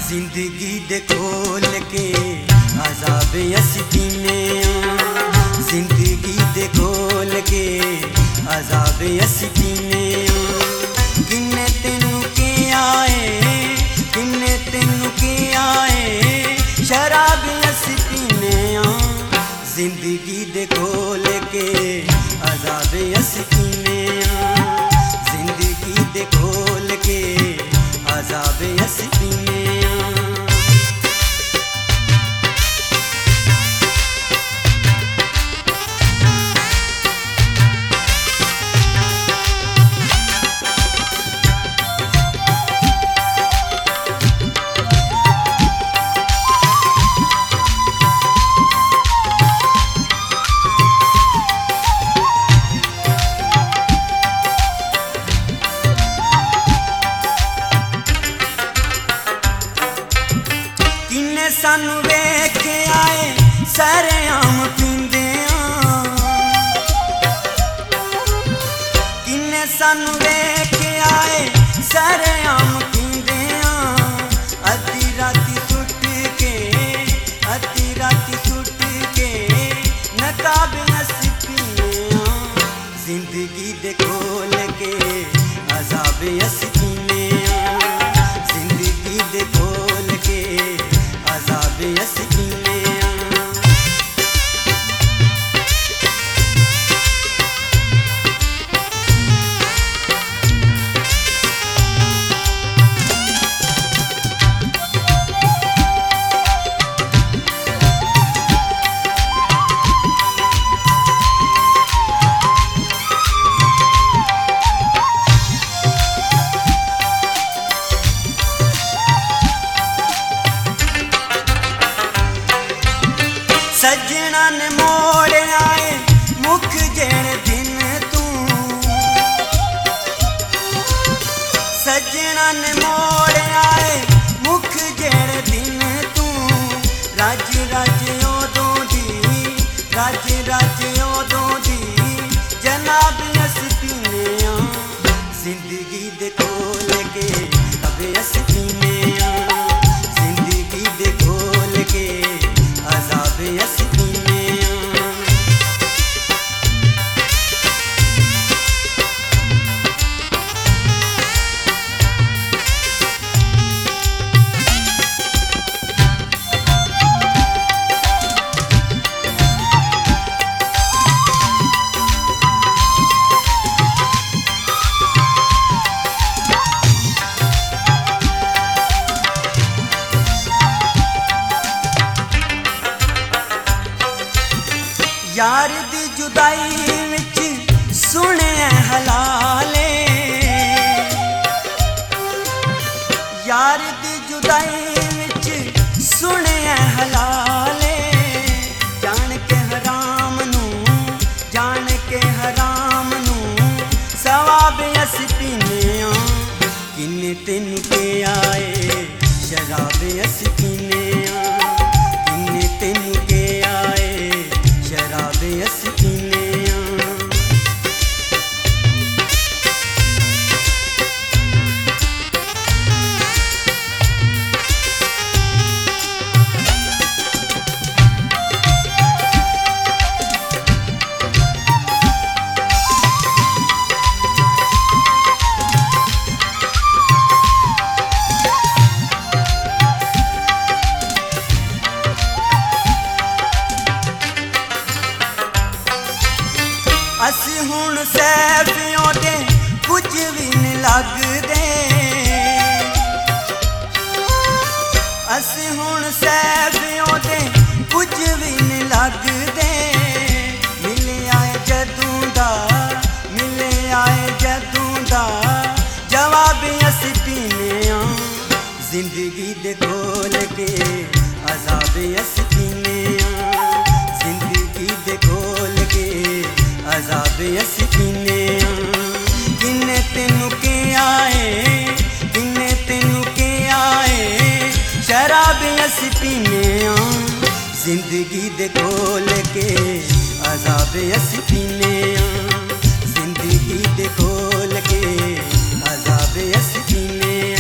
जिंदगी दे खोल के अज़ाब असी पीने जिंदगी दे खोल के अज़ाब असी पीने किन्ने तेनू के आए किन्ने तेनू के आए शराब असी पीने जिंदगी दे खोल के अज़ाब असी पीने जिंदगी दे खोल के अज़ाब असी पीने सानू वेख के आए सरेआम पींदे किन्ने सानू वेख के आए सरेआम पींदे अद्धी राती सुट के अद्धी राती सुट के नकाब असी पीने जिंदगी दे खोल के अज़ाब असी पीने जिंदगी दे खोल के अज़ाब असी पीने सजना ने मोड़ आए मुख जेड़े दिन तू सजना ने मोड़ आए मुख जेड़े दिन तू राज राज ओदों दी राज राज ओदों दी जनाब असी पीने जिंदगी दे खोल के अबे असी पीने जिंदगी दे खोल के अज़ाब असी पीने यार दी जुदाई विच सुने हलाले यार दी जुदाई विच सुने हलाले जान के हराम नू सवाब असी पीने किन्ने तेनू के आए शराब असी पीने किन्ने तेनू के आए शराब असी पीने असी हुण सैफियों दे कुछ भी नहीं लगदे असी हुण सैफियों दे कुछ भी नहीं लगदे मिले आए जदूं दा जवाब असी पीने जिंदगी दे खोल के अज़ाब असी पीने जिंदगी दे खोल के अज़ाब असी पीने किन्ने तेनू के आए शराब असी पीने जिंदगी दे खोल के अज़ाब असी पीने जिंदगी दे खोल के अज़ाब असी पीने